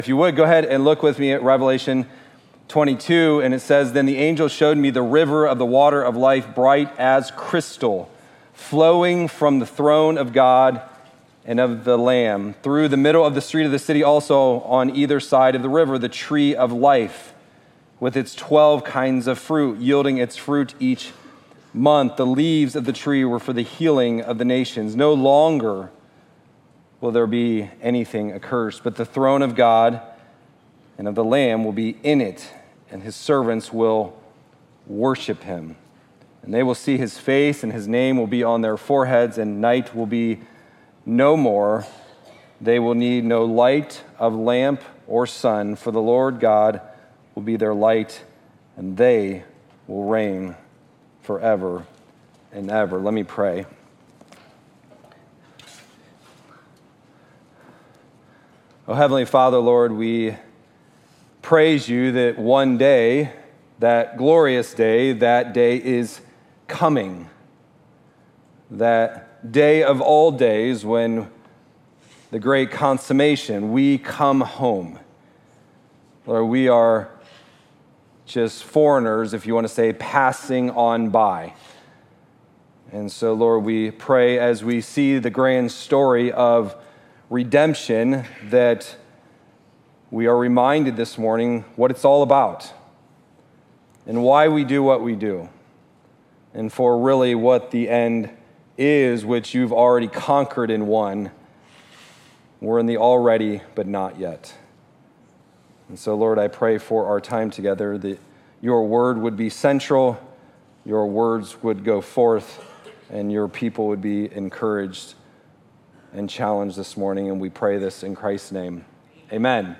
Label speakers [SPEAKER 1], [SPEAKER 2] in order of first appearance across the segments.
[SPEAKER 1] If you would, go ahead and look with me at Revelation 22, and it says, "Then the angel showed me the river of the water of life, bright as crystal, flowing from the throne of God and of the Lamb. Through the middle of the street of the city also on either side of the river, the tree of life, with its 12 kinds of fruit, yielding its fruit each month. The leaves of the tree were for the healing of the nations. No longer will there be anything accursed, but the throne of God and of the Lamb will be in it, and his servants will worship him. And they will see his face, and his name will be on their foreheads, and night will be no more. They will need no light of lamp or sun, for the Lord God will be their light, and they will reign forever and ever." Let me pray. Oh, Heavenly Father, Lord, we praise you that one day, that glorious day, that day is coming. That day of all days when the great consummation, we come home. Lord, we are just foreigners, if you want to say, passing on by. And so, Lord, we pray as we see the grand story of redemption that we are reminded this morning what it's all about and why we do what we do, and for really what the end is, which you've already conquered and won. We're in the already, but not yet. And so, Lord, I pray for our time together that your word would be central, your words would go forth, and your people would be encouraged and challenged this morning, and we pray this in Christ's name. Amen.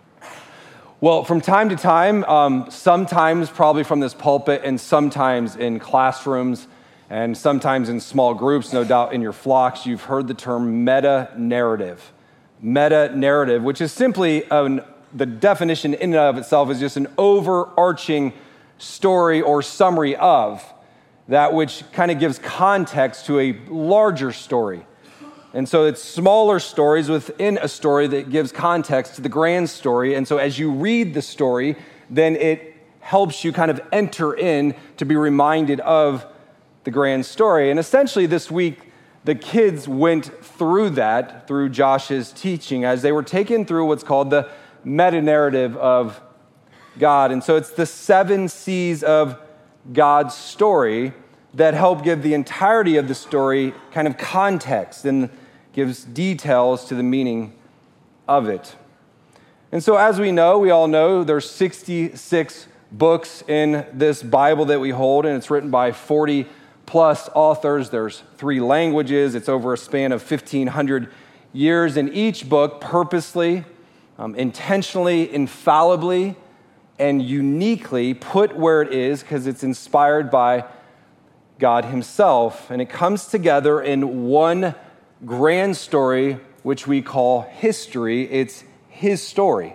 [SPEAKER 1] Well, from time to time, sometimes probably from this pulpit, and sometimes in classrooms, and sometimes in small groups, no doubt in your flocks, you've heard the term meta-narrative. Meta-narrative, which is simply, the definition in and of itself is just an overarching story or summary of that which kind of gives context to a larger story. And so it's smaller stories within a story that gives context to the grand story. And so as you read the story, then it helps you kind of enter in to be reminded of the grand story. And essentially this week, the kids went through that, through Josh's teaching, as they were taken through what's called the meta-narrative of God. And so it's the 7 C's of God's story that help give the entirety of the story kind of context and gives details to the meaning of it. And so as we all know, there's 66 books in this Bible that we hold, and it's written by 40 plus authors. There's 3 languages. It's over a span of 1,500 years, and each book purposely, intentionally, infallibly, and uniquely put where it is because it's inspired by God himself, and it comes together in one grand story, which we call history. It's his story.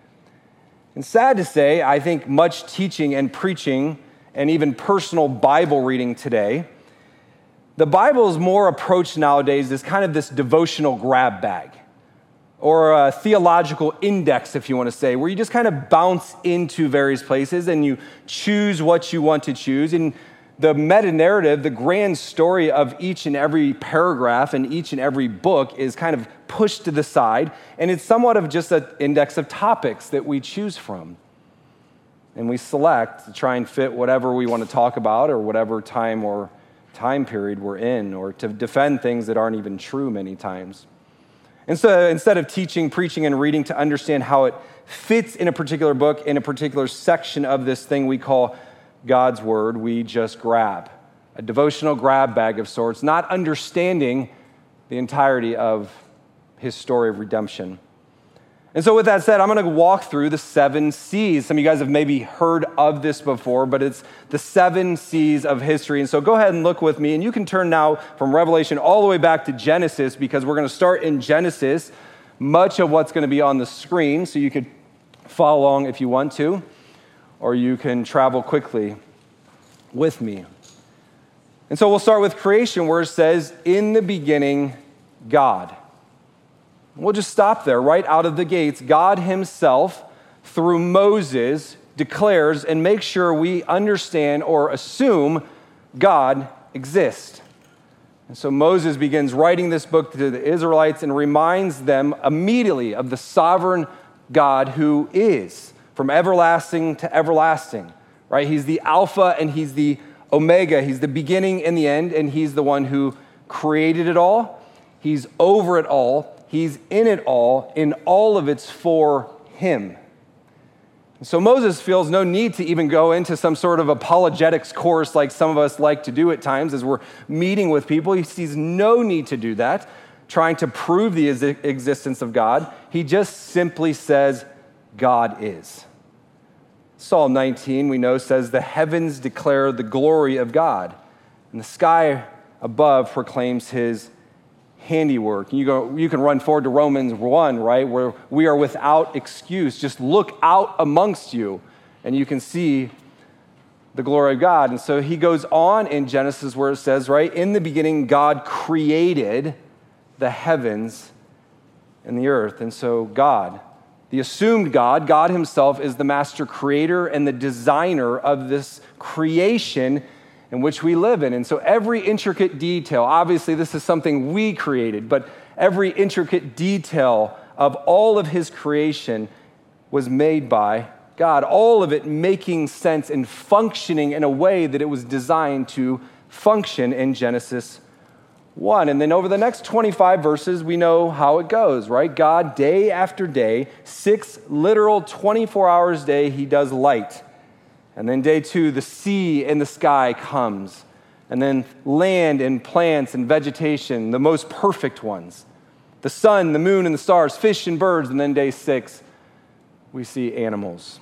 [SPEAKER 1] And sad to say, I think much teaching and preaching and even personal Bible reading today, the Bible is more approached nowadays as kind of this devotional grab bag or a theological index, if you want to say, where you just kind of bounce into various places and you choose what you want to choose. And the meta-narrative, the grand story of each and every paragraph and each and every book is kind of pushed to the side, and it's somewhat of just an index of topics that we choose from. And we select to try and fit whatever we want to talk about or whatever time or time period we're in, or to defend things that aren't even true many times. And so instead of teaching, preaching, and reading to understand how it fits in a particular book, in a particular section of this thing we call God's word, we just grab a devotional grab bag of sorts, not understanding the entirety of his story of redemption. And so with that said, I'm going to walk through the 7 C's. Some of you guys have maybe heard of this before, but it's the 7 C's of history. And so go ahead and look with me, and you can turn now from Revelation all the way back to Genesis, because we're going to start in Genesis, much of what's going to be on the screen, so you could follow along if you want to, or you can travel quickly with me. And so we'll start with creation, where it says, "In the beginning, God." We'll just stop there. Right out of the gates, God himself, through Moses, declares and makes sure we understand or assume God exists. And so Moses begins writing this book to the Israelites and reminds them immediately of the sovereign God who is from everlasting to everlasting, right? He's the Alpha and he's the Omega. He's the beginning and the end, and he's the one who created it all. He's over it all. He's in it all, in all of it's for him. So Moses feels no need to even go into some sort of apologetics course like some of us like to do at times as we're meeting with people. He sees no need to do that, trying to prove the existence of God. He just simply says, God is. Psalm 19, we know, says, the heavens declare the glory of God, and the sky above proclaims his handiwork. You can run forward to Romans 1, right, where we are without excuse. Just look out amongst you, and you can see the glory of God. And so he goes on in Genesis where it says, right, in the beginning, God created the heavens and the earth. And so God, the assumed God, God himself is the master creator and the designer of this creation in which we live in. And so every intricate detail, obviously this is something we created, but every intricate detail of all of his creation was made by God, all of it making sense and functioning in a way that it was designed to function in Genesis 1. And then over the next 25 verses, we know how it goes, right? God, day after day, 6 literal 24 hours a day, he does light. And then day 2, the sea and the sky comes. And then land and plants and vegetation, the most perfect ones. The sun, the moon, and the stars, fish and birds. And then day 6, we see animals.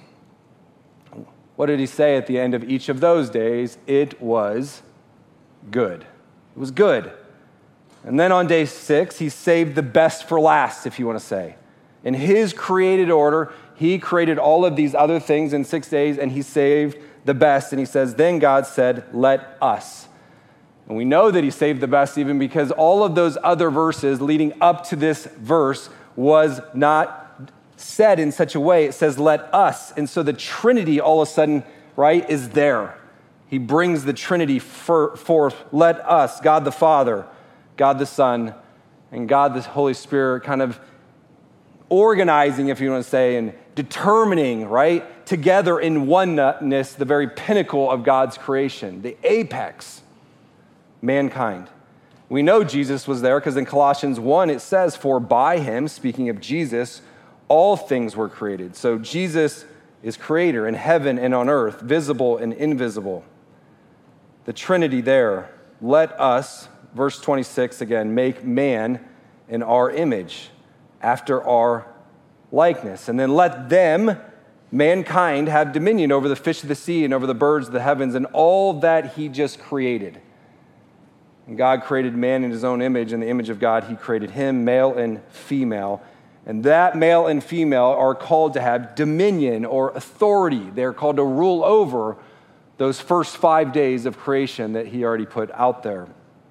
[SPEAKER 1] What did he say at the end of each of those days? It was good. It was good. And then on day 6, he saved the best for last, if you want to say. In his created order, he created all of these other things in 6 days, and he saved the best. And he says, then God said, let us. And we know that he saved the best even because all of those other verses leading up to this verse was not said in such a way. It says, let us. And so the Trinity all of a sudden, right, is there. He brings the Trinity forth. Let us, God the Father, God the Son, and God the Holy Spirit kind of organizing, if you want to say, and determining, right, together in oneness, the very pinnacle of God's creation, the apex, mankind. We know Jesus was there because in Colossians 1, it says, for by him, speaking of Jesus, all things were created. So Jesus is creator in heaven and on earth, visible and invisible. The Trinity there. Let us, verse 26 again, make man in our image, after our likeness. And then let them, mankind, have dominion over the fish of the sea and over the birds of the heavens and all that he just created. And God created man in his own image. In the image of God, he created him, male and female. And that male and female are called to have dominion or authority. They're called to rule over those first 5 days of creation that he already put out there.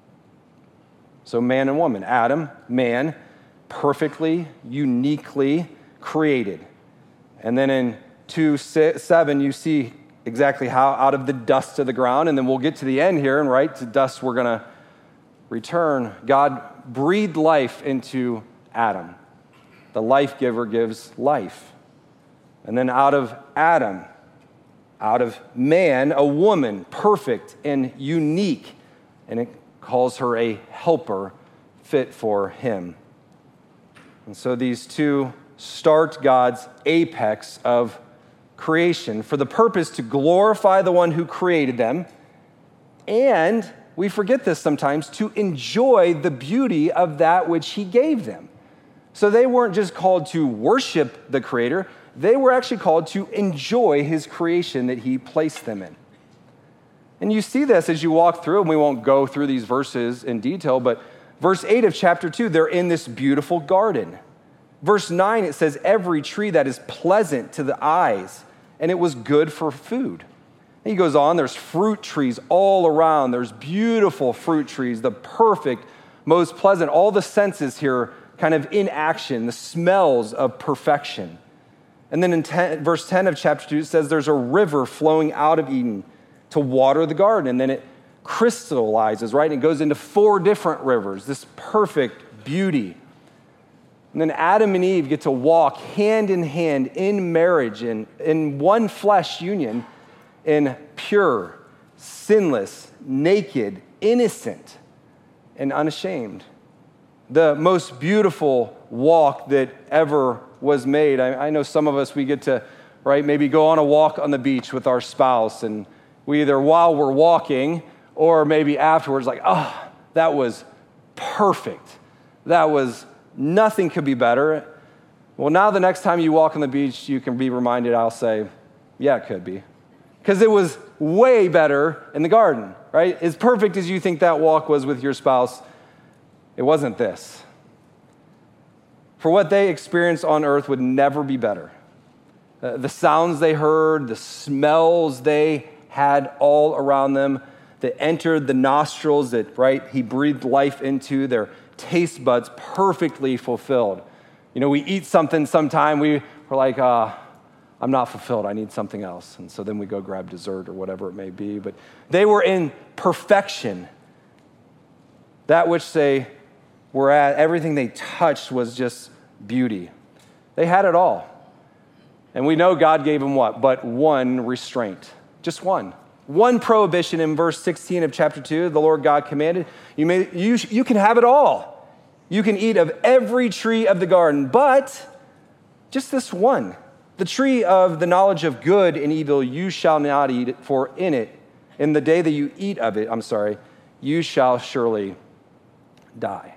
[SPEAKER 1] So man and woman, Adam, man, perfectly, uniquely created. And then in 2:7, you see exactly how out of the dust of the ground, and then we'll get to the end here, and right, to dust we're going to return. God breathed life into Adam. The life giver gives life. And then out of Adam, out of man, a woman, perfect and unique, and it calls her a helper fit for him. And so these two start God's apex of creation for the purpose to glorify the one who created them, and we forget this sometimes, to enjoy the beauty of that which he gave them. So they weren't just called to worship the Creator, they were actually called to enjoy his creation that he placed them in. And you see this as you walk through, and we won't go through these verses in detail, but verse 8 of chapter 2, they're in this beautiful garden. Verse 9, it says, every tree that is pleasant to the eyes, and it was good for food. And he goes on, there's fruit trees all around. There's beautiful fruit trees, the perfect, most pleasant. All the senses here kind of in action, the smells of perfection. And then in verse 10 of chapter 2, it says there's a river flowing out of Eden to water the garden. And then it crystallizes, right? And it goes into 4 different rivers, this perfect beauty. And then Adam and Eve get to walk hand in hand in marriage and in one flesh union in pure, sinless, naked, innocent, and unashamed. The most beautiful walk that ever was made. I know some of us, we get to, right, maybe go on a walk on the beach with our spouse, and we either while we're walking or maybe afterwards, like, oh, that was perfect. That was, nothing could be better. Well, now the next time you walk on the beach, you can be reminded, I'll say, yeah, it could be. Because it was way better in the garden, right? As perfect as you think that walk was with your spouse, it wasn't this. For what they experienced on earth would never be better. The sounds they heard, the smells they had all around them that entered the nostrils that, right, he breathed life into, their taste buds perfectly fulfilled. You know, we eat something sometime, we're like, I'm not fulfilled, I need something else. And so then we go grab dessert or whatever it may be. But they were in perfection. That which they were at, everything they touched was just beauty. They had it all. And we know God gave them what? But one restraint. Just one. One prohibition in verse 16 of chapter 2, the Lord God commanded, you can have it all. You can eat of every tree of the garden, but just this one. The tree of the knowledge of good and evil you shall not eat, for in the day that you eat of it, you shall surely die.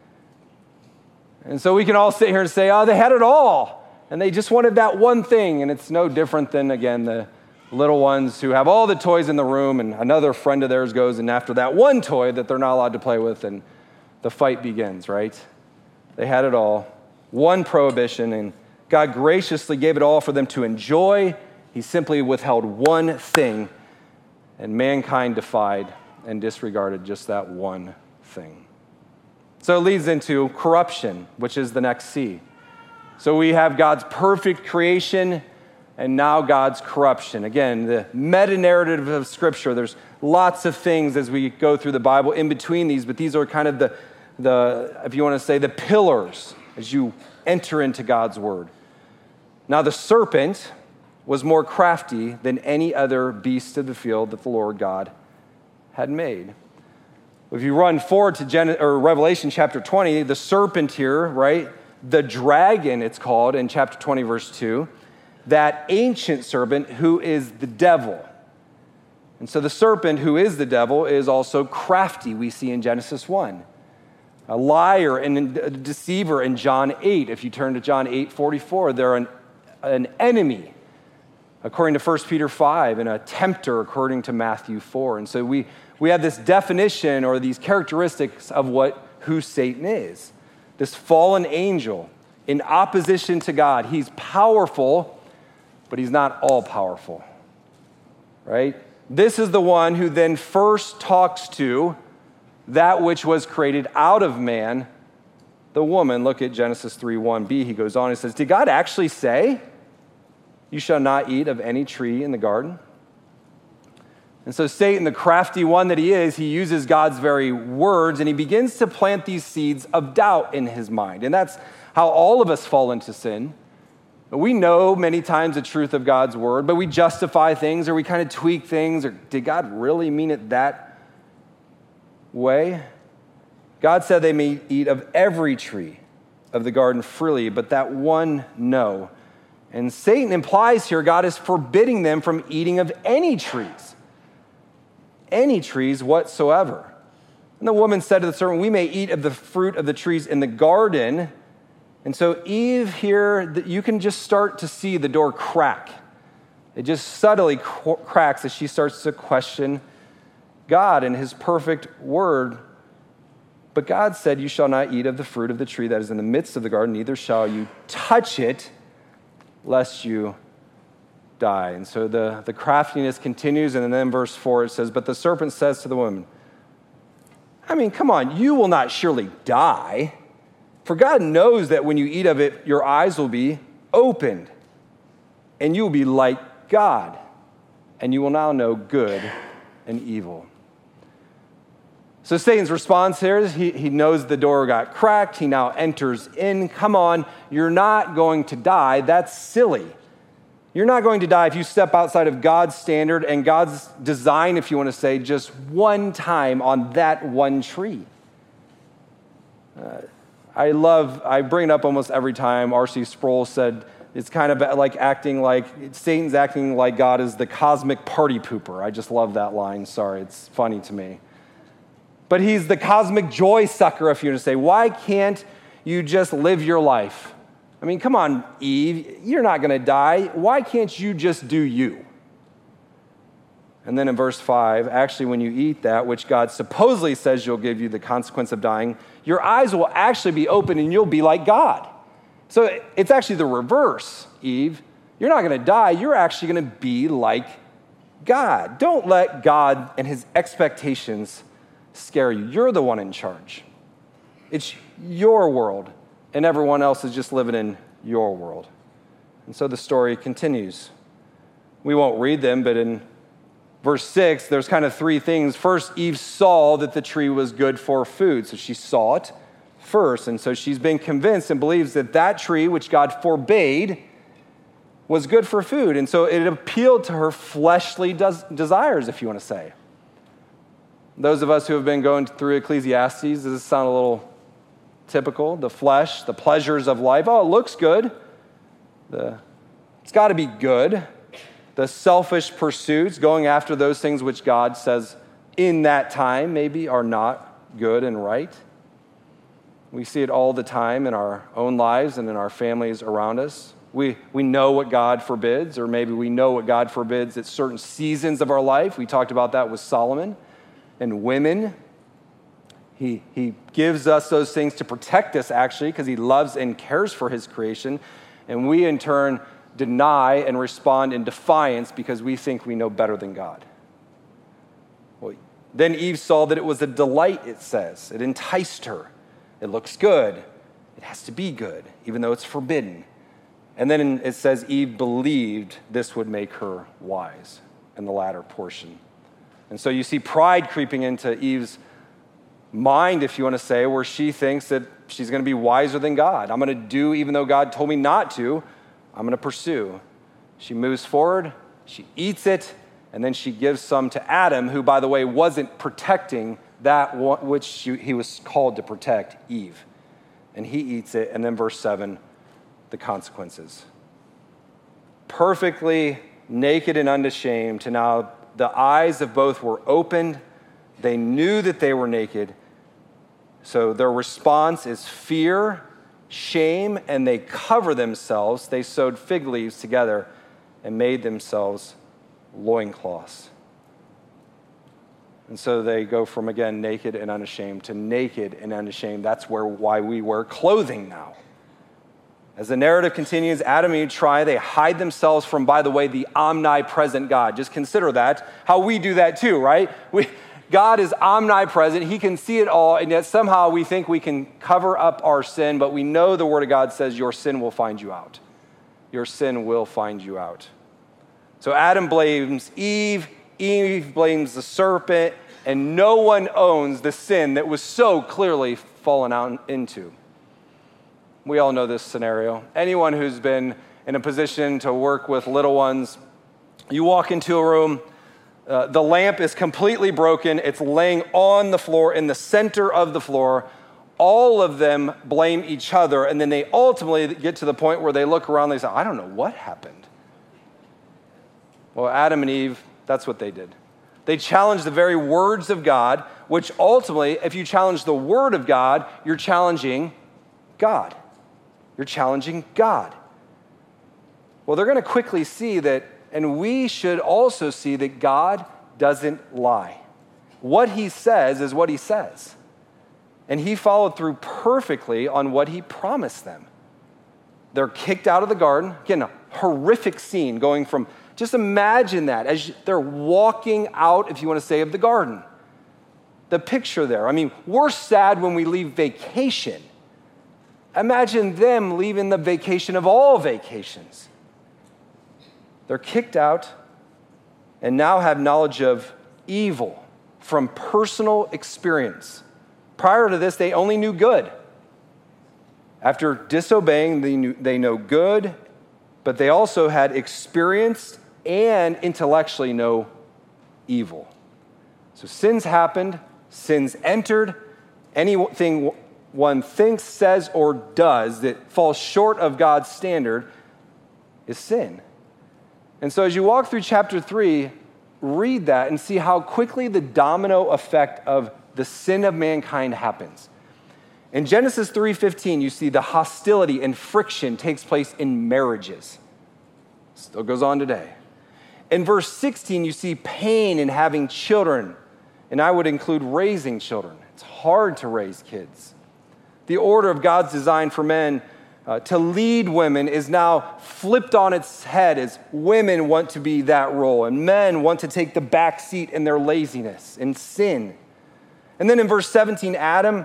[SPEAKER 1] And so we can all sit here and say, oh, they had it all, and they just wanted that one thing, and it's no different than, again, the little ones who have all the toys in the room, and another friend of theirs goes, and after that one toy that they're not allowed to play with, and the fight begins, right? They had it all. One prohibition, and God graciously gave it all for them to enjoy. He simply withheld one thing, and mankind defied and disregarded just that one thing. So it leads into corruption, which is the next C. So we have God's perfect creation, and now God's corruption. Again, the meta-narrative of Scripture, there's lots of things as we go through the Bible in between these, but these are kind of the if you want to say, the pillars as you enter into God's Word. Now the serpent was more crafty than any other beast of the field that the Lord God had made. If you run forward to Revelation chapter 20, the serpent here, right, the dragon it's called in chapter 20, verse 2, that ancient serpent who is the devil. And so the serpent who is the devil is also crafty, we see in Genesis 1. A liar and a deceiver in John 8. If you turn to John 8:44, they're an enemy, according to 1 Peter 5, and a tempter, according to Matthew 4. And so we have this definition or these characteristics of who Satan is. This fallen angel in opposition to God. He's powerful, but he's not all-powerful, right? This is the one who then first talks to that which was created out of man, the woman. Look at Genesis 3:1b. He goes on and says, did God actually say, you shall not eat of any tree in the garden? And so Satan, the crafty one that he is, he uses God's very words, and he begins to plant these seeds of doubt in his mind. And that's how all of us fall into sin. We know many times the truth of God's word, but we justify things or we kind of tweak things. Or did God really mean it that way? God said they may eat of every tree of the garden freely, but that one, no. And Satan implies here God is forbidding them from eating of any trees whatsoever. And the woman said to the serpent, we may eat of the fruit of the trees in the garden. And so Eve here, you can just start to see the door crack. It just subtly cracks as she starts to question God and his perfect word. But God said, you shall not eat of the fruit of the tree that is in the midst of the garden, neither shall you touch it, lest you die. And so the craftiness continues, and then in verse 4 it says, but the serpent says to the woman, come on, you will not surely die. For God knows that when you eat of it, your eyes will be opened, and you will be like God, and you will now know good and evil. So Satan's response here is he knows the door got cracked. He now enters in. Come on, you're not going to die. That's silly. You're not going to die if you step outside of God's standard and God's design, if you want to say, just one time on that one tree. I bring it up almost every time. R.C. Sproul said it's kind of like Satan's acting like God is the cosmic party pooper. I just love that line. Sorry, it's funny to me. But he's the cosmic joy sucker, if you want to say. Why can't you just live your life? I mean, come on, Eve, you're not going to die. Why can't you just do you? And then in verse 5, actually, when you eat that, which God supposedly says you'll give you the consequence of dying, your eyes will actually be open and you'll be like God. So it's actually the reverse, Eve. You're not going to die. You're actually going to be like God. Don't let God and his expectations scare you. You're the one in charge. It's your world, and everyone else is just living in your world. And so the story continues. We won't read them, but in verse 6, there's kind of three things. First, Eve saw that the tree was good for food, so she saw it first, and so she's been convinced and believes that that tree, which God forbade, was good for food, and so it appealed to her fleshly desires, if you want to say. Those of us who have been going through Ecclesiastes, does this sound a little typical? The flesh, the pleasures of life. Oh, it looks good. It's got to be good. The selfish pursuits, going after those things which God says in that time maybe are not good and right. We see it all the time in our own lives and in our families around us. We know what God forbids, or maybe we know what God forbids at certain seasons of our life. We talked about that with Solomon. And women, he gives us those things to protect us, actually, because he loves and cares for his creation. And we, in turn, deny and respond in defiance because we think we know better than God. Well, then Eve saw that it was a delight, it says. It enticed her. It looks good. It has to be good, even though it's forbidden. And then it says Eve believed this would make her wise in the latter portion. And so you see pride creeping into Eve's mind, if you want to say, where she thinks that she's going to be wiser than God. I'm going to do, even though God told me not to, I'm going to pursue. She moves forward, she eats it, and then she gives some to Adam, who, by the way, wasn't protecting that which he was called to protect, Eve. And he eats it, and then verse 7, the consequences. Perfectly naked and unashamed, to now the eyes of both were opened. They knew that they were naked. So their response is fear, shame, and they cover themselves. They sewed fig leaves together and made themselves loincloths. And so they go from, again, naked and unashamed to naked and unashamed. That's why we wear clothing now. As the narrative continues, Adam and Eve they hide themselves from, by the way, the omnipresent God. Just consider that, how we do that too, right? God is omnipresent. He can see it all, and yet somehow we think we can cover up our sin, but we know the Word of God says your sin will find you out. Your sin will find you out. So Adam blames Eve, Eve blames the serpent, and no one owns the sin that was so clearly fallen out into. We all know this scenario. Anyone who's been in a position to work with little ones, you walk into a room, the lamp is completely broken. It's laying on the floor, in the center of the floor. All of them blame each other, and then they ultimately get to the point where they look around and they say, I don't know what happened. Well, Adam and Eve, that's what they did. They challenged the very words of God, which ultimately, if you challenge the word of God, you're challenging God. You're challenging God. Well, they're going to quickly see that, and we should also see that God doesn't lie. What he says is what he says. And he followed through perfectly on what he promised them. They're kicked out of the garden. Again, a horrific scene going from, just imagine that as they're walking out, if you want to say, of the garden. The picture there. I mean, we're sad when we leave vacation. Imagine them leaving the vacation of all vacations. They're kicked out and now have knowledge of evil from personal experience. Prior to this, they only knew good. After disobeying, they know good, but they also had experienced and intellectually know evil. So sins happened, sins entered. Anything one thinks, says, or does that falls short of God's standard is sin. And so as you walk through chapter 3, read that and see how quickly the domino effect of the sin of mankind happens. In Genesis 3:15, you see the hostility and friction takes place in marriages. Still goes on today. In verse 16, you see pain in having children, and I would include raising children. It's hard to raise kids. The order of God's design for men to lead women is now flipped on its head as women want to be that role, and men want to take the back seat in their laziness and sin. And then in verse 17, Adam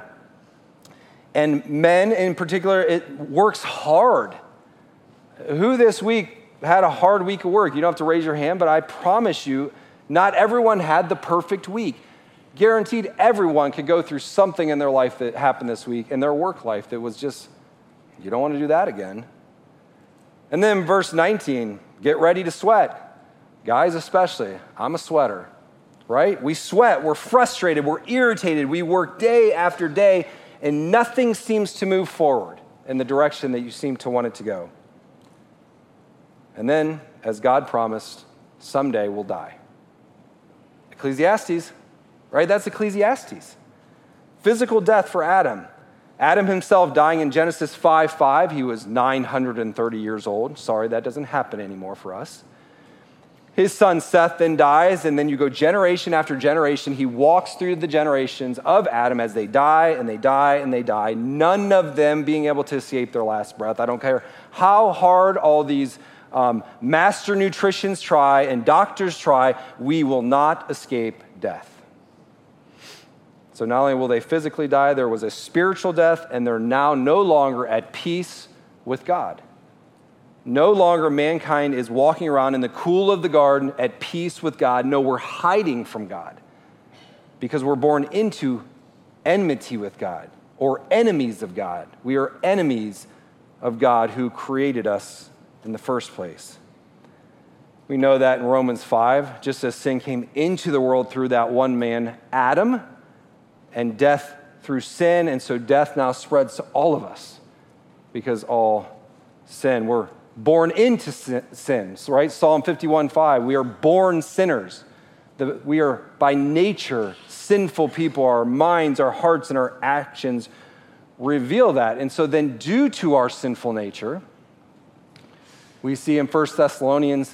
[SPEAKER 1] and men in particular, it works hard. Who this week had a hard week of work? You don't have to raise your hand, but I promise you, not everyone had the perfect week. Guaranteed everyone could go through something in their life that happened this week, in their work life, that was just, you don't want to do that again. And then verse 19, get ready to sweat. Guys especially, I'm a sweater, right? We sweat, we're frustrated, we're irritated, we work day after day, and nothing seems to move forward in the direction that you seem to want it to go. And then, as God promised, someday we'll die. Ecclesiastes, right? That's Ecclesiastes. Physical death for Adam. Adam himself dying in Genesis 5:5, he was 930 years old. Sorry, that doesn't happen anymore for us. His son Seth then dies, and then you go generation after generation. He walks through the generations of Adam as they die and they die and they die, none of them being able to escape their last breath. I don't care how hard all these master nutritionists try and doctors try, we will not escape death. So not only will they physically die, there was a spiritual death, and they're now no longer at peace with God. No longer mankind is walking around in the cool of the garden at peace with God. No, we're hiding from God because we're born into enmity with God or enemies of God. We are enemies of God who created us in the first place. We know that in Romans 5, just as sin came into the world through that one man, Adam, and death through sin, and so death now spreads to all of us because all sin. We're born into sin, right? Psalm 51:5, we are born sinners. We are by nature sinful people. Our minds, our hearts, and our actions reveal that. And so then due to our sinful nature, we see in 1 Thessalonians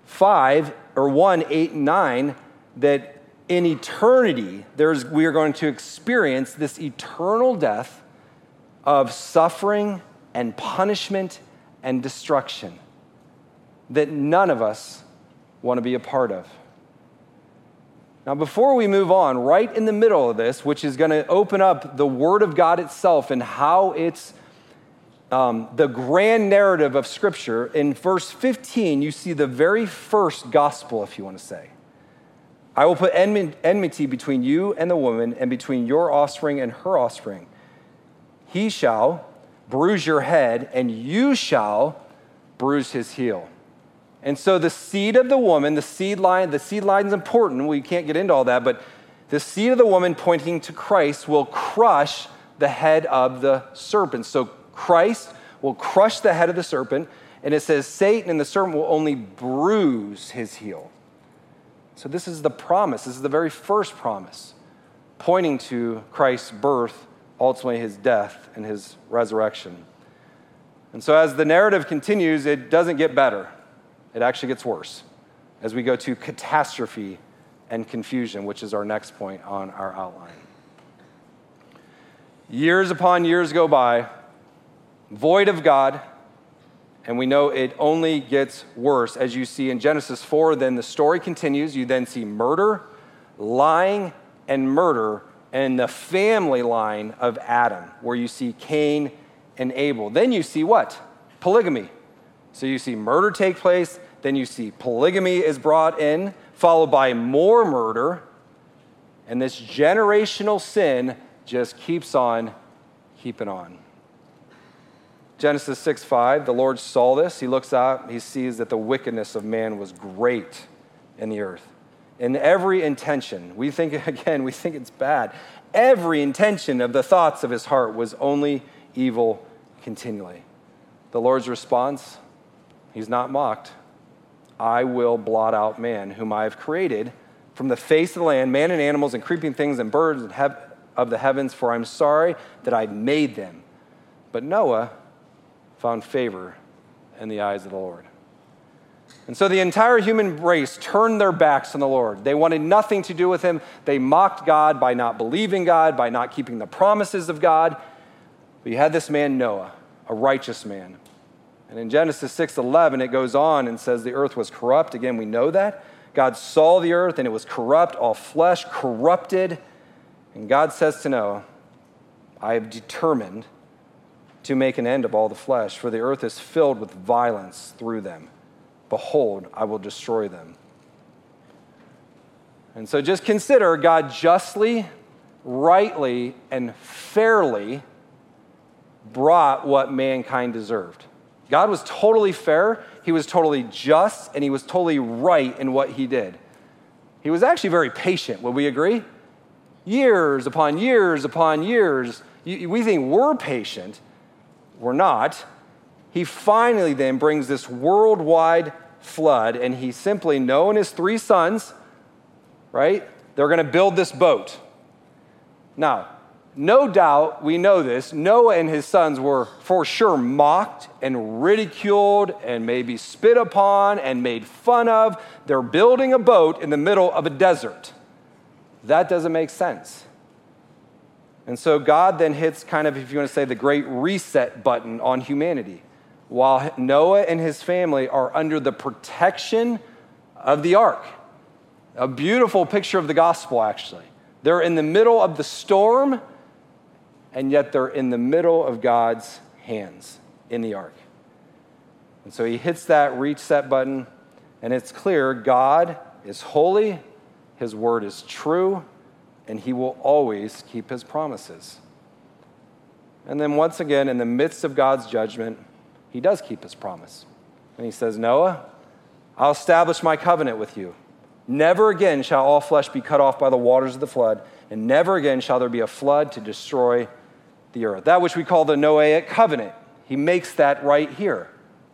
[SPEAKER 1] 1, 8, and 9, that in eternity, we are going to experience this eternal death of suffering and punishment and destruction that none of us want to be a part of. Now, before we move on, right in the middle of this, which is going to open up the Word of God itself and how it's the grand narrative of Scripture, in verse 15, you see the very first gospel, if you want to say. I will put enmity between you and the woman, and between your offspring and her offspring. He shall bruise your head, and you shall bruise his heel. And so the seed of the woman, the seed line is important. We can't get into all that, but the seed of the woman pointing to Christ will crush the head of the serpent. So Christ will crush the head of the serpent, and it says Satan and the serpent will only bruise his heel. So this is the promise. This is the very first promise, pointing to Christ's birth, ultimately his death and his resurrection. And so as the narrative continues, it doesn't get better. It actually gets worse as we go to catastrophe and confusion, which is our next point on our outline. Years upon years go by, void of God, and we know it only gets worse. As you see in Genesis 4, then the story continues. You then see murder, lying, and murder, and the family line of Adam, where you see Cain and Abel. Then you see what? Polygamy. So you see murder take place, then you see polygamy is brought in, followed by more murder, and this generational sin just keeps on keeping on. Genesis 6:5, the Lord saw this. He looks out, he sees that the wickedness of man was great in the earth. In every intention, we think it's bad. Every intention of the thoughts of his heart was only evil continually. The Lord's response, he's not mocked. I will blot out man, whom I have created from the face of the land, man and animals and creeping things and birds of the heavens, for I'm sorry that I made them. But Noah found favor in the eyes of the Lord. And so the entire human race turned their backs on the Lord. They wanted nothing to do with him. They mocked God by not believing God, by not keeping the promises of God. But you had this man Noah, a righteous man. And in Genesis 6:11, it goes on and says the earth was corrupt. Again, we know that. God saw the earth and it was corrupt, all flesh corrupted. And God says to Noah, I have determined to make an end of all the flesh, for the earth is filled with violence through them. Behold, I will destroy them. And so just consider God justly, rightly, and fairly brought what mankind deserved. God was totally fair, he was totally just, and he was totally right in what he did. He was actually very patient, would we agree? Years upon years upon years. We think we're patient. We're not. He finally then brings this worldwide flood, and he simply, Noah and his 3 sons, right? They're going to build this boat. Now, no doubt, we know this, Noah and his sons were for sure mocked and ridiculed and maybe spit upon and made fun of. They're building a boat in the middle of a desert. That doesn't make sense. And so God then hits kind of, if you want to say, the great reset button on humanity. While Noah and his family are under the protection of the ark. A beautiful picture of the gospel, actually. They're in the middle of the storm, and yet they're in the middle of God's hands in the ark. And so he hits that reset button, and it's clear God is holy, his word is true, and he will always keep his promises. And then once again, in the midst of God's judgment, he does keep his promise. And he says, Noah, I'll establish my covenant with you. Never again shall all flesh be cut off by the waters of the flood, and never again shall there be a flood to destroy the earth. That which we call the Noahic covenant. He makes that right here.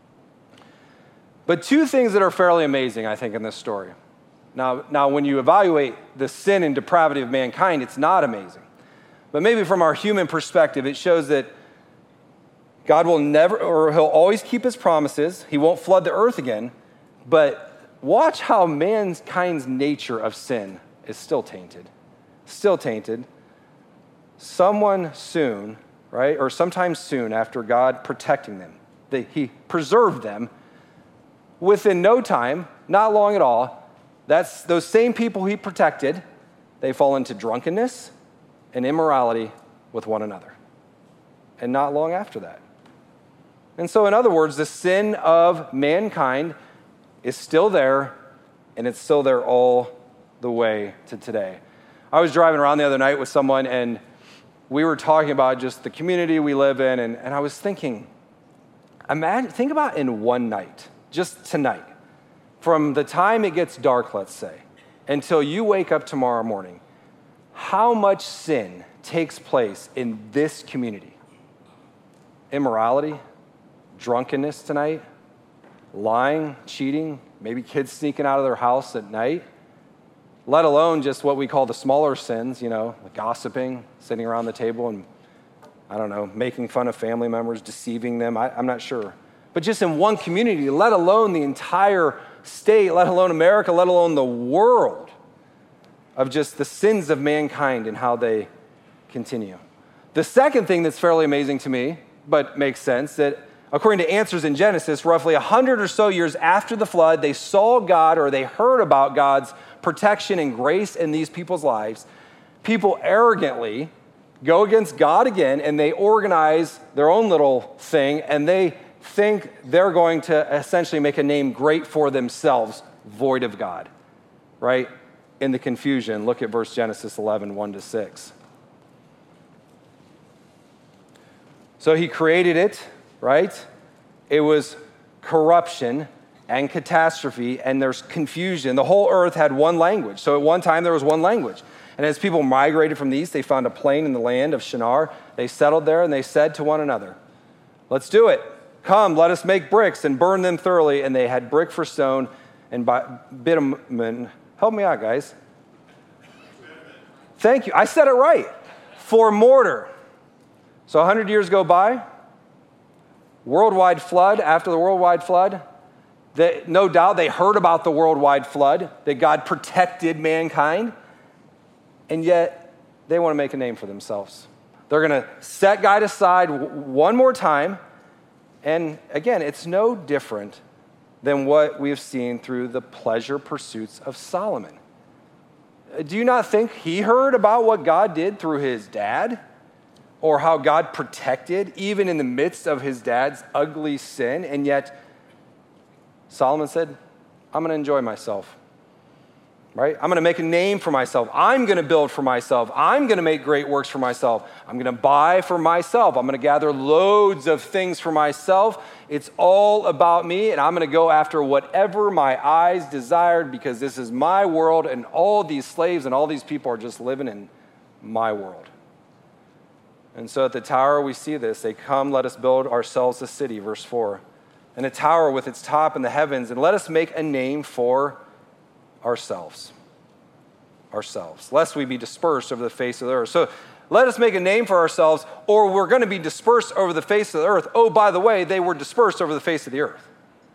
[SPEAKER 1] But 2 things that are fairly amazing, I think, in this story. Now, when you evaluate the sin and depravity of mankind, it's not amazing. But maybe from our human perspective, it shows that God will never, or he'll always keep his promises. He won't flood the earth again. But watch how mankind's nature of sin is still tainted. Still tainted. Someone soon, right, or sometime soon after God protecting them, he preserved them, within no time, not long at all, that's those same people he protected, they fall into drunkenness and immorality with one another. And not long after that. And so, in other words, the sin of mankind is still there, and it's still there all the way to today. I was driving around the other night with someone, and we were talking about just the community we live in, and I was thinking, think about in one night, just tonight, from the time it gets dark, let's say, until you wake up tomorrow morning, how much sin takes place in this community? Immorality, drunkenness tonight, lying, cheating, maybe kids sneaking out of their house at night, let alone just what we call the smaller sins, like gossiping, sitting around the table and, making fun of family members, deceiving them, I'm not sure. But just in one community, let alone the entire state, let alone America, let alone the world, of just the sins of mankind and how they continue. The second thing that's fairly amazing to me, but makes sense, that according to answers in Genesis, roughly 100 or so years after the flood, they saw God, or they heard about God's protection and grace in these people's lives. People arrogantly go against God again, and they organize their own little thing, and they think they're going to essentially make a name great for themselves, void of God, right? In the confusion, look at verse Genesis 11, 1-6. So he created it, right? It was corruption and catastrophe, and there's confusion. The whole earth had one language. So at one time, there was one language. And as people migrated from the east, they found a plain in the land of Shinar. They settled there, and they said to one another, let's do it. Come, let us make bricks and burn them thoroughly. And they had brick for stone and bitumen. Help me out, guys. Thank you. I said it right. For mortar. So 100 years go by. Worldwide flood. After the worldwide flood, no doubt they heard about the worldwide flood, that God protected mankind. And yet they want to make a name for themselves. They're going to set God aside one more time. And again, it's no different than what we have seen through the pleasure pursuits of Solomon. Do you not think he heard about what God did through his dad? Or how God protected, even in the midst of his dad's ugly sin? And yet, Solomon said, I'm going to enjoy myself. Right? I'm going to make a name for myself. I'm going to build for myself. I'm going to make great works for myself. I'm going to buy for myself. I'm going to gather loads of things for myself. It's all about me, and I'm going to go after whatever my eyes desired because this is my world, and all these slaves and all these people are just living in my world. And so at the tower, we see this. They come, let us build ourselves a city, verse 4. And a tower with its top in the heavens, and let us make a name for ourselves, lest we be dispersed over the face of the earth. So let us make a name for ourselves, or we're going to be dispersed over the face of the earth. Oh, by the way, they were dispersed over the face of the earth.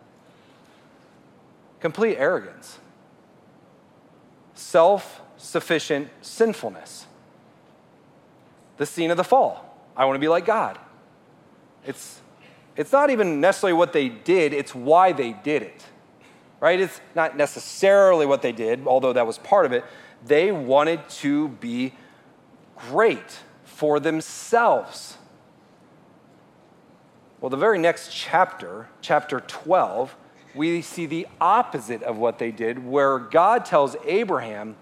[SPEAKER 1] Complete arrogance. Self-sufficient sinfulness. The scene of the fall. I want to be like God. It's not even necessarily what they did, it's why they did it. Right? It's not necessarily what they did, although that was part of it. They wanted to be great for themselves. Well, the very next chapter, chapter 12, we see the opposite of what they did, where God tells Abraham,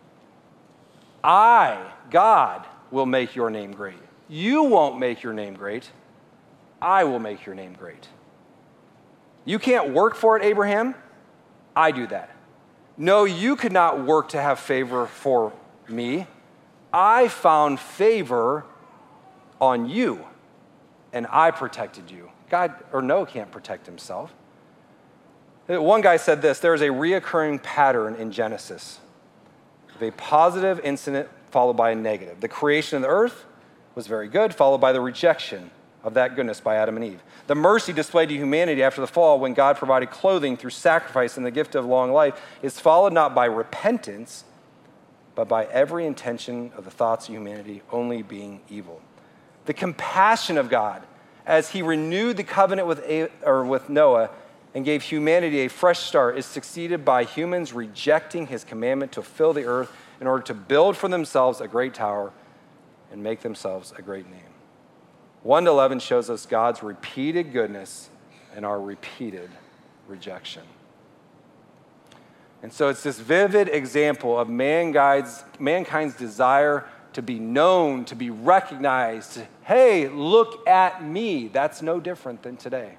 [SPEAKER 1] God, will make your name great. You won't make your name great. I will make your name great. You can't work for it, Abraham. I do that. No, you could not work to have favor for me. I found favor on you, and I protected you. God, or Noah can't protect himself. One guy said this, there is a reoccurring pattern in Genesis of a positive incident followed by a negative. The creation of the earth was very good, followed by the rejection of that goodness by Adam and Eve. The mercy displayed to humanity after the fall when God provided clothing through sacrifice and the gift of long life is followed not by repentance, but by every intention of the thoughts of humanity only being evil. The compassion of God as he renewed the covenant with Noah and gave humanity a fresh start is succeeded by humans rejecting his commandment to fill the earth in order to build for themselves a great tower and make themselves a great name. 1-11 shows us God's repeated goodness and our repeated rejection. And so it's this vivid example of mankind's desire to be known, to be recognized. Hey, look at me. That's no different than today.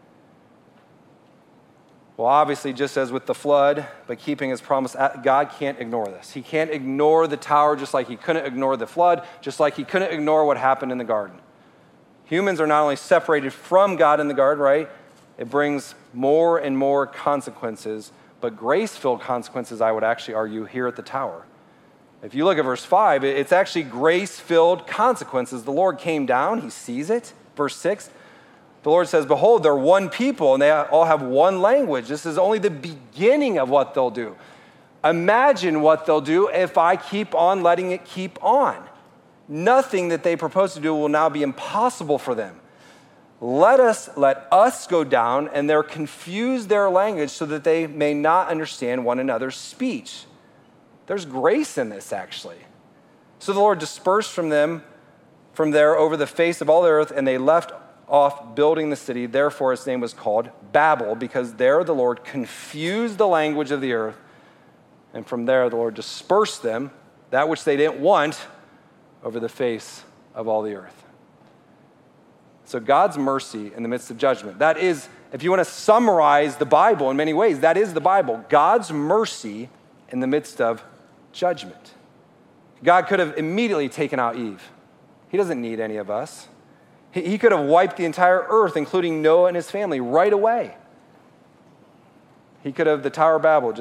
[SPEAKER 1] Well, obviously, just as with the flood, but keeping his promise, God can't ignore this. He can't ignore the tower just like he couldn't ignore the flood, just like he couldn't ignore what happened in the garden. Humans are not only separated from God in the garden, right? It brings more and more consequences, but grace-filled consequences, I would actually argue, here at the tower. If you look at verse 5, it's actually grace-filled consequences. The Lord came down, he sees it. Verse 6, the Lord says, behold, they're one people, and they all have one language. This is only the beginning of what they'll do. Imagine what they'll do if I keep on letting it keep on. Nothing that they propose to do will now be impossible for them. Let us go down and they're confuse their language so that they may not understand one another's speech. There's grace in this, actually. So the Lord dispersed from them from there over the face of all the earth, and they left off building the city. Therefore, its name was called Babel, because there the Lord confused the language of the earth. And from there, the Lord dispersed them, that which they didn't want, over the face of all the earth. So God's mercy in the midst of judgment. That is, if you want to summarize the Bible in many ways, that is the Bible. God's mercy in the midst of judgment. God could have immediately taken out Eve. He doesn't need any of us. He could have wiped the entire earth, including Noah and his family, right away. He could have, the Tower of Babel,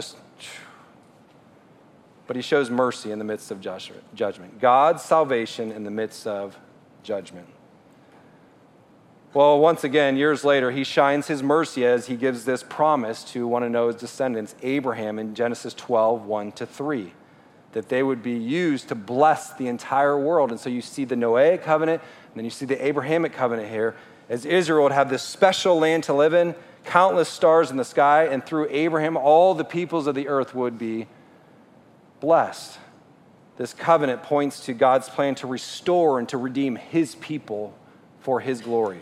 [SPEAKER 1] but he shows mercy in the midst of judgment. God's salvation in the midst of judgment. Well, once again, years later, he shines his mercy as he gives this promise to one of Noah's descendants, Abraham, in Genesis 12, 1-3, that they would be used to bless the entire world. And so you see the Noahic covenant, and then you see the Abrahamic covenant here, as Israel would have this special land to live in, countless stars in the sky, and through Abraham, all the peoples of the earth would be blessed. This covenant points to God's plan to restore and to redeem his people for his glory.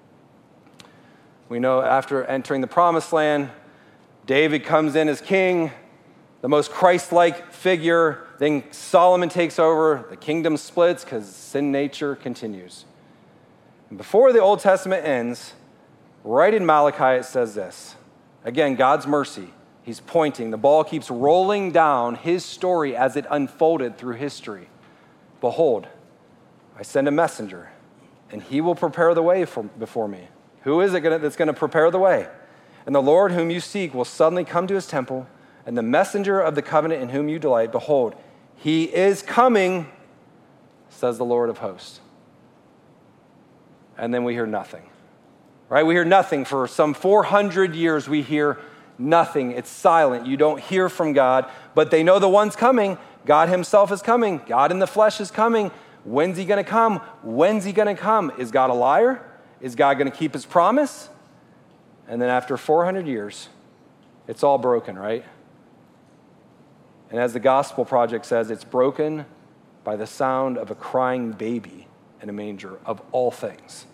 [SPEAKER 1] We know after entering the promised land, David comes in as king, the most Christ-like figure. Then Solomon takes over. The kingdom splits because sin nature continues. And before the Old Testament ends, right in Malachi, it says this. Again, God's mercy. He's pointing. The ball keeps rolling down his story as it unfolded through history. Behold, I send a messenger, and he will prepare the way before me. Who is it that's going to prepare the way? And the Lord whom you seek will suddenly come to his temple, and the messenger of the covenant in whom you delight, behold, he is coming, says the Lord of hosts. And then we hear nothing, right? We hear nothing for some 400 years. We hear nothing. It's silent. You don't hear from God, but they know the one's coming. God himself is coming. God in the flesh is coming. When's he going to come? When's he going to come? Is God a liar? Is God going to keep his promise? And then after 400 years, it's all broken, right? And as the Gospel Project says, it's broken by the sound of a crying baby in a manger, of all things.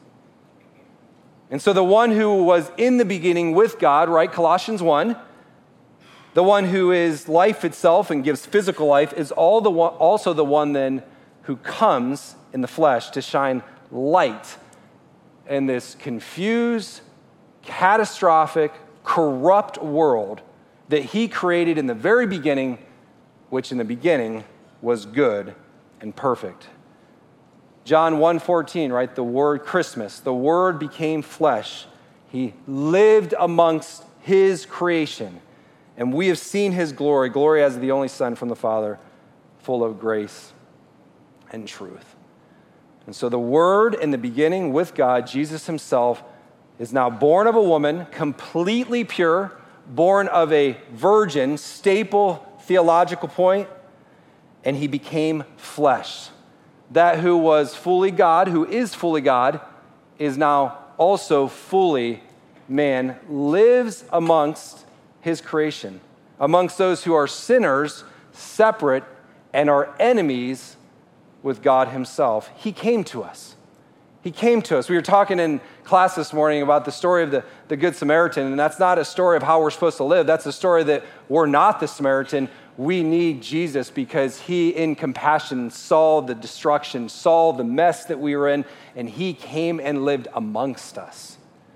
[SPEAKER 1] And so the one who was in the beginning with God, right, Colossians 1, the one who is life itself and gives physical life, is also the one then who comes in the flesh to shine light in this confused, catastrophic, corrupt world that he created in the very beginning, which in the beginning was good and perfect. John 1:14, right? The word Christmas, the word became flesh. He lived amongst his creation, and we have seen his glory, glory as the only Son from the Father, full of grace and truth. And so the Word in the beginning with God, Jesus himself, is now born of a woman, completely pure, born of a virgin, staple theological point, and he became flesh. That who was fully God, who is fully God, is now also fully man, lives amongst his creation, amongst those who are sinners, separate, and are enemies with God himself. He came to us. He came to us. We were talking in class this morning about the story of the Good Samaritan, and that's not a story of how we're supposed to live. That's a story that we're not the Samaritan. We need Jesus because he, in compassion, saw the destruction, saw the mess that we were in, and he came and lived amongst us.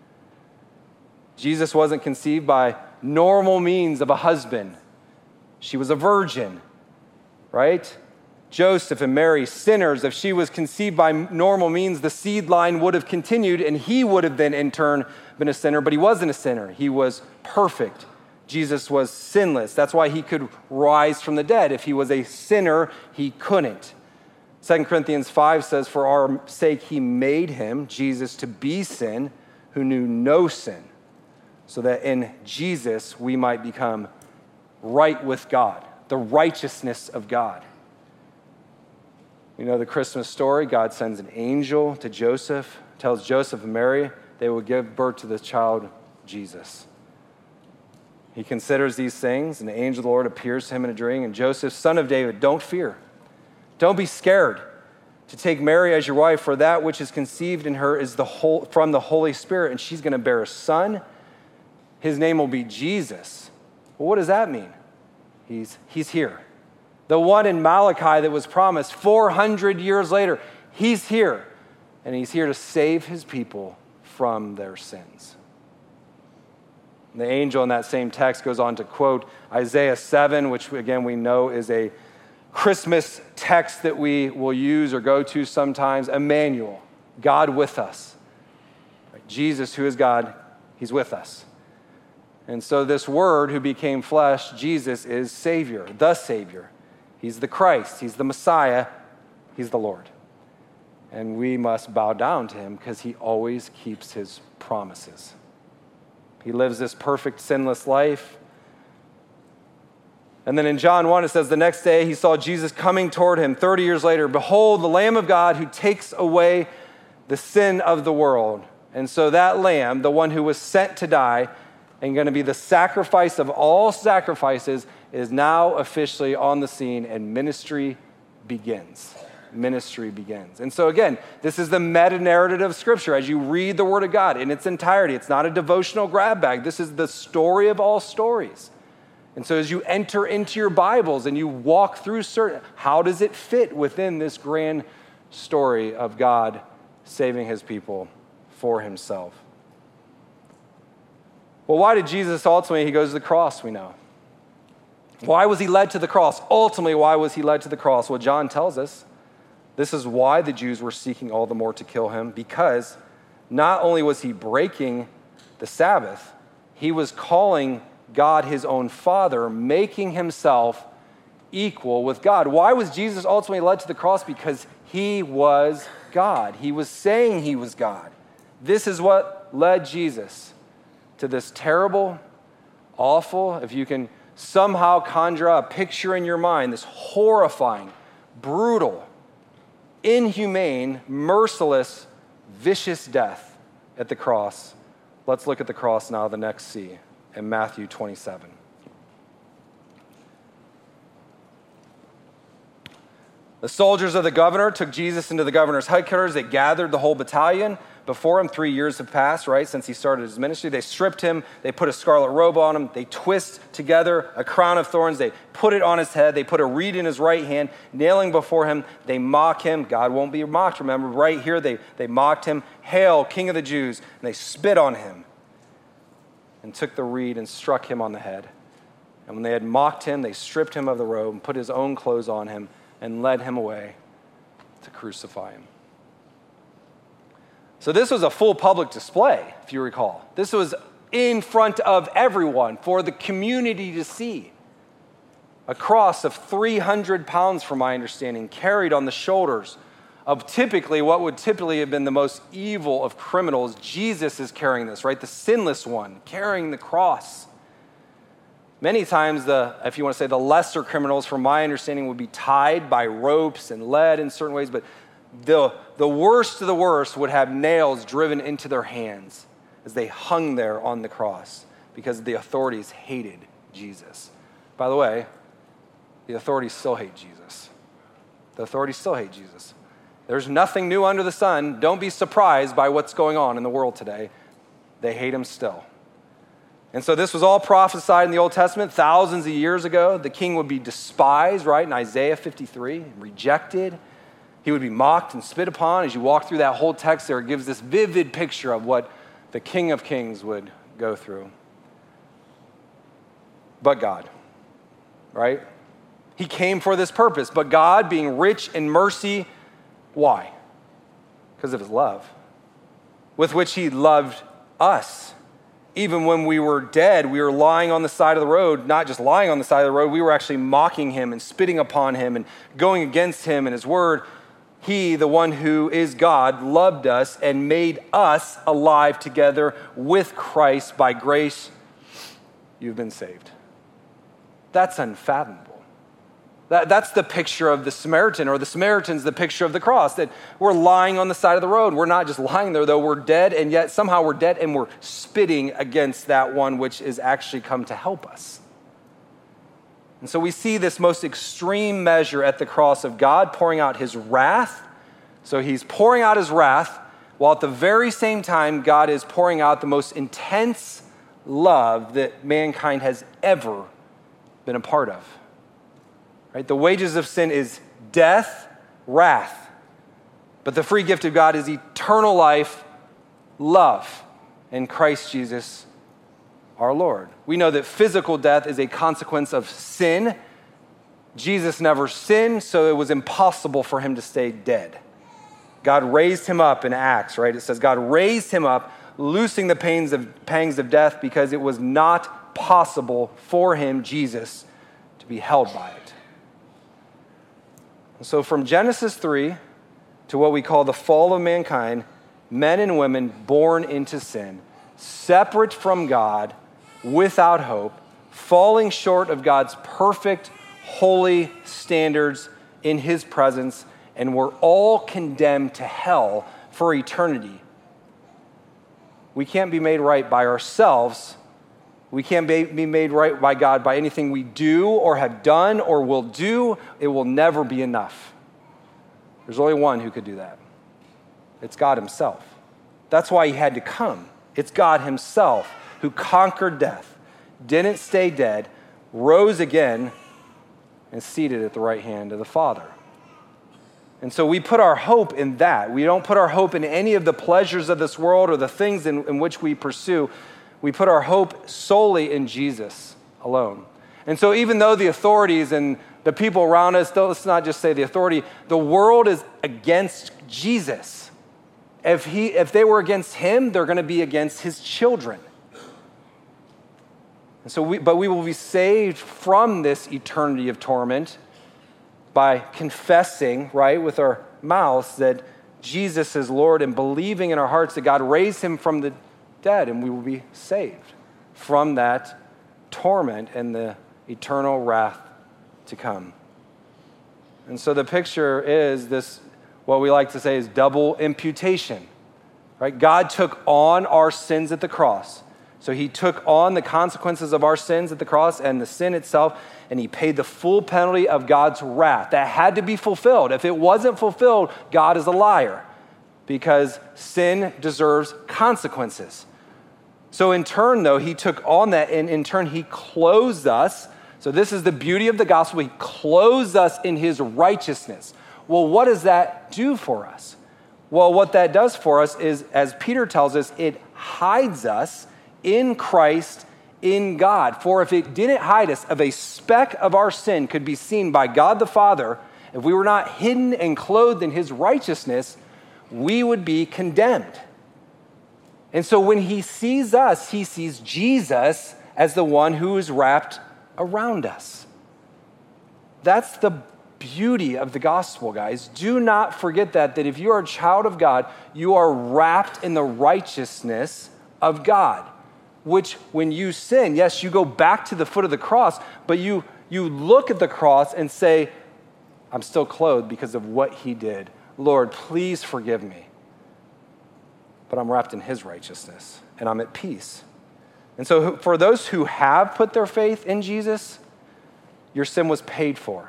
[SPEAKER 1] Jesus wasn't conceived by normal means of a husband. She was a virgin, right? Joseph and Mary, sinners. If she was conceived by normal means, the seed line would have continued, and he would have then in turn been a sinner, but he wasn't a sinner. He was perfect. Jesus was sinless. That's why he could rise from the dead. If he was a sinner, he couldn't. 2 Corinthians 5 says, for our sake he made him, Jesus, to be sin, who knew no sin, so that in Jesus we might become right with God, the righteousness of God. You know the Christmas story. God sends an angel to Joseph, tells Joseph and Mary they will give birth to the child Jesus. He considers these things, and the angel of the Lord appears to him in a dream. And Joseph, son of David, don't fear. Don't be scared. to take Mary as your wife, for that which is conceived in her is from the Holy Spirit, and she's going to bear a son. His name will be Jesus. Well, what does that mean? He's here. The one in Malachi that was promised 400 years later, he's here. And he's here to save his people from their sins. And the angel in that same text goes on to quote Isaiah 7, which again we know is a Christmas text that we will use or go to sometimes. Emmanuel, God with us. Jesus, who is God, he's with us. And so this word who became flesh, Jesus, is Savior, the Savior. He's the Christ, he's the Messiah, he's the Lord. And we must bow down to him because he always keeps his promises. He lives this perfect, sinless life. And then in John 1, it says, the next day he saw Jesus coming toward him 30 years later. Behold, the Lamb of God who takes away the sin of the world. And so that Lamb, the one who was sent to die and going to be the sacrifice of all sacrifices, is now officially on the scene, and ministry begins. Ministry begins. And so again, this is the meta-narrative of Scripture. As you read the Word of God in its entirety, it's not a devotional grab bag. This is the story of all stories. And so as you enter into your Bibles and you walk through how does it fit within this grand story of God saving his people for himself? Well, why did Jesus ultimately, he goes to the cross, we know. Why was he led to the cross? Ultimately, why was he led to the cross? Well, John tells us this is why the Jews were seeking all the more to kill him, because not only was he breaking the Sabbath, he was calling God his own Father, making himself equal with God. Why was Jesus ultimately led to the cross? Because he was God. He was saying he was God. This is what led Jesus to this terrible, awful, if you can somehow conjure up a picture in your mind, this horrifying, brutal, inhumane, merciless, vicious death at the cross. Let's look at the cross now, the next C, in Matthew 27. The soldiers of the governor took Jesus into the governor's headquarters. They gathered the whole battalion. Before him, 3 years have passed, right, since he started his ministry. They stripped him. They put a scarlet robe on him. They twist together a crown of thorns. They put it on his head. They put a reed in his right hand, nailing before him. They mock him. God won't be mocked, remember. Right here, they mocked him. Hail, King of the Jews. And they spit on him and took the reed and struck him on the head. And when they had mocked him, they stripped him of the robe and put his own clothes on him and led him away to crucify him. So this was a full public display, if you recall. This was in front of everyone for the community to see. A cross of 300 pounds, from my understanding, carried on the shoulders of typically what would typically have been the most evil of criminals. Jesus is carrying this, right? The sinless one, carrying the cross. Many times, if you want to say the lesser criminals, from my understanding, would be tied by ropes and led in certain ways, but the worst of the worst would have nails driven into their hands as they hung there on the cross because the authorities hated Jesus. By the way, the authorities still hate Jesus. The authorities still hate Jesus. There's nothing new under the sun. Don't be surprised by what's going on in the world today. They hate him still. And so this was all prophesied in the Old Testament thousands of years ago. The king would be despised, right, in Isaiah 53, rejected. He would be mocked and spit upon. As you walk through that whole text there, it gives this vivid picture of what the King of Kings would go through. But God, right? He came for this purpose. But God, being rich in mercy, why? Because of his love, with which he loved us. Even when we were dead, we were lying on the side of the road, not just lying on the side of the road, we were actually mocking him and spitting upon him and going against him and his word. He, the one who is God, loved us and made us alive together with Christ. By grace, you've been saved. That's unfathomable. That's the picture of the Samaritan, or the Samaritan's the picture of the cross, that we're lying on the side of the road. We're not just lying there, though. We're dead, and yet somehow we're dead, and we're spitting against that one which is actually come to help us. And so we see this most extreme measure at the cross of God pouring out his wrath So he's pouring out his wrath, while at the very same time, God is pouring out the most intense love that mankind has ever been a part of. Right? The wages of sin is death, wrath. But the free gift of God is eternal life, love in Christ Jesus, our Lord. We know that physical death is a consequence of sin. Jesus never sinned, so it was impossible for him to stay dead. God raised him up in Acts, right? It says God raised him up, loosing the pangs of death, because it was not possible for him, Jesus, to be held by it. And so from Genesis 3 to what we call the fall of mankind, men and women born into sin, separate from God, without hope, falling short of God's perfect, holy standards in his presence, and we're all condemned to hell for eternity. We can't be made right by ourselves. We can't be made right by God by anything we do or have done or will do. It will never be enough. There's only one who could do that. It's God himself. That's why he had to come. It's God himself who conquered death, didn't stay dead, rose again, and seated at the right hand of the Father. And so we put our hope in that. We don't put our hope in any of the pleasures of this world or the things in which we pursue. We put our hope solely in Jesus alone. And so even though the authorities and the people around us, let's not just say the authority, the world is against Jesus. If they were against him, they're going to be against his children. And so we will be saved from this eternity of torment by confessing, right, with our mouths that Jesus is Lord and believing in our hearts that God raised him from the dead, and we will be saved from that torment and the eternal wrath to come. And so the picture is this, what we like to say is double imputation, right? God took on our sins at the cross. So he took on the consequences of our sins at the cross and the sin itself, and he paid the full penalty of God's wrath. That had to be fulfilled. If it wasn't fulfilled, God is a liar, because sin deserves consequences. So in turn, though, he took on that, and in turn, he clothes us. So this is the beauty of the gospel. He clothes us in his righteousness. Well, what does that do for us? Well, what that does for us is, as Peter tells us, it hides us in Christ, in God. For if it didn't hide us, if a speck of our sin could be seen by God the Father, if we were not hidden and clothed in his righteousness, we would be condemned. And so when he sees us, he sees Jesus as the one who is wrapped around us. That's the beauty of the gospel, guys. Do not forget that if you are a child of God, you are wrapped in the righteousness of God, which when you sin, yes, you go back to the foot of the cross, but you look at the cross and say, I'm still clothed because of what he did. Lord, please forgive me. But I'm wrapped in his righteousness, and I'm at peace. And so for those who have put their faith in Jesus, your sin was paid for.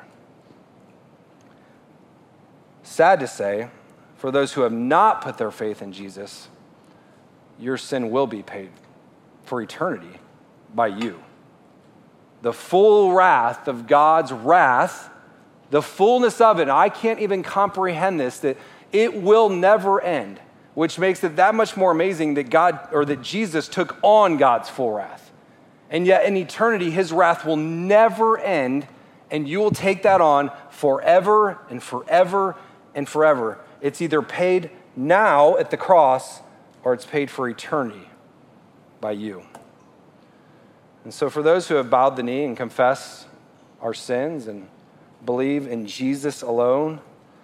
[SPEAKER 1] Sad to say, for those who have not put their faith in Jesus, your sin will be paid for eternity by you. The full wrath of God's wrath, the fullness of it, I can't even comprehend this, that it will never end, which makes it that much more amazing that that Jesus took on God's full wrath. And yet in eternity, his wrath will never end, and you will take that on forever and forever and forever. It's either paid now at the cross, or it's paid for eternity by you. And so for those who have bowed the knee and confess our sins and believe in Jesus alone,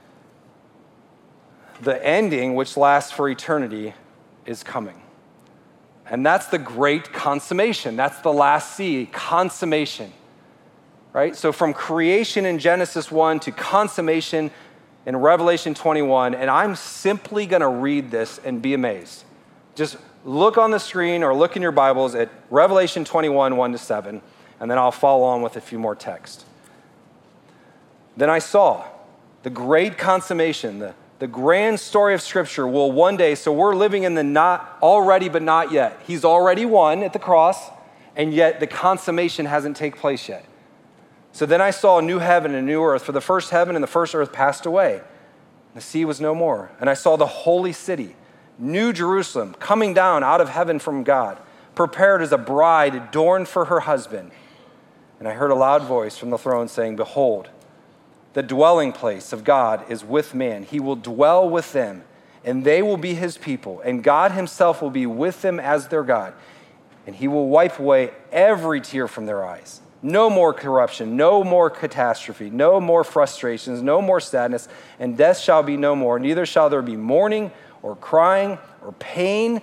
[SPEAKER 1] the ending, which lasts for eternity, is coming. And that's the great consummation. That's the last C, consummation. Right? So from creation in Genesis 1 to consummation in Revelation 21, and I'm simply going to read this and be amazed. Just look on the screen or look in your Bibles at Revelation 21, 1-7, and then I'll follow on with a few more texts. Then I saw the great consummation, the The grand story of Scripture will one day, so we're living in the not already but not yet. He's already won at the cross, and yet the consummation hasn't taken place yet. So then I saw a new heaven and a new earth, for the first heaven and the first earth passed away. The sea was no more. And I saw the holy city, New Jerusalem, coming down out of heaven from God, prepared as a bride adorned for her husband. And I heard a loud voice from the throne saying, "Behold, the dwelling place of God is with man. He will dwell with them, and they will be his people, and God himself will be with them as their God. And he will wipe away every tear from their eyes. No more corruption, no more catastrophe, no more frustrations, no more sadness, and death shall be no more. Neither shall there be mourning or crying or pain,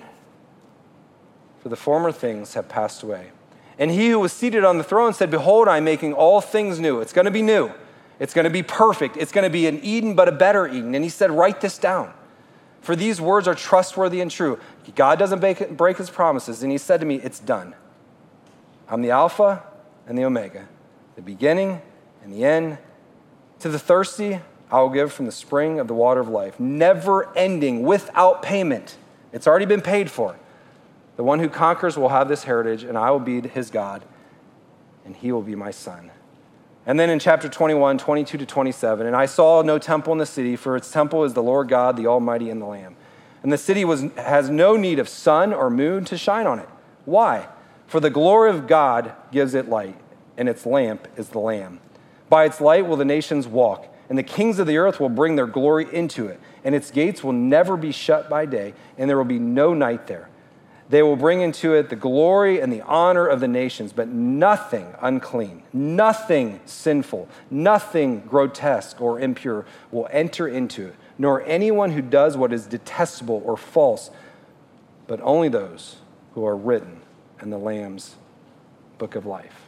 [SPEAKER 1] for the former things have passed away." And he who was seated on the throne said, "Behold, I am making all things new." It's going to be new. It's going to be perfect. It's going to be an Eden, but a better Eden. And he said, "Write this down, for these words are trustworthy and true." God doesn't break his promises. And he said to me, "It's done. I'm the Alpha and the Omega, the beginning and the end. To the thirsty, I will give from the spring of the water of life, never ending, without payment." It's already been paid for. "The one who conquers will have this heritage, and I will be his God, and he will be my son." And then in chapter 21, 22 to 27, "And I saw no temple in the city, for its temple is the Lord God, the Almighty, and the Lamb. And the city has no need of sun or moon to shine on it." Why? "For the glory of God gives it light, and its lamp is the Lamb. By its light will the nations walk, and the kings of the earth will bring their glory into it. And its gates will never be shut by day, and there will be no night there. They will bring into it the glory and the honor of the nations, but nothing unclean, nothing sinful, nothing grotesque or impure will enter into it, nor anyone who does what is detestable or false, but only those who are written in the Lamb's book of life."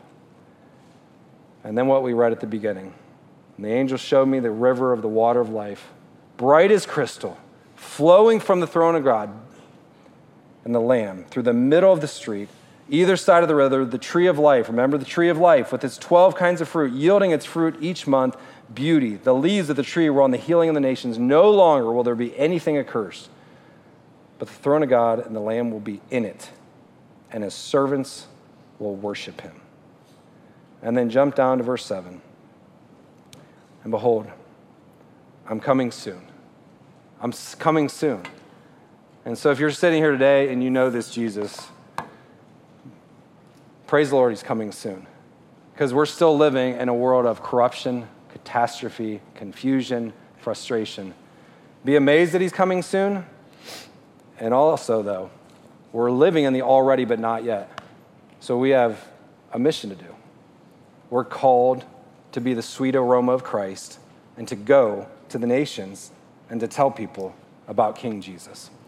[SPEAKER 1] And then what we read at the beginning. "And the angel showed me the river of the water of life, bright as crystal, flowing from the throne of God and the Lamb through the middle of the street. Either side of the river, the tree of life," remember the tree of life, "with its 12 kinds of fruit, yielding its fruit each month, beauty. The leaves of the tree were on the healing of the nations. No longer will there be anything accursed, but the throne of God and the Lamb will be in it, and his servants will worship him." And then jump down to verse 7. "And behold, I'm coming soon." I'm coming soon. And so if you're sitting here today and you know this Jesus, praise the Lord, he's coming soon. Because we're still living in a world of corruption, catastrophe, confusion, frustration. Be amazed that he's coming soon. And also, though, we're living in the already but not yet. So we have a mission to do. We're called to be the sweet aroma of Christ and to go to the nations and to tell people about King Jesus.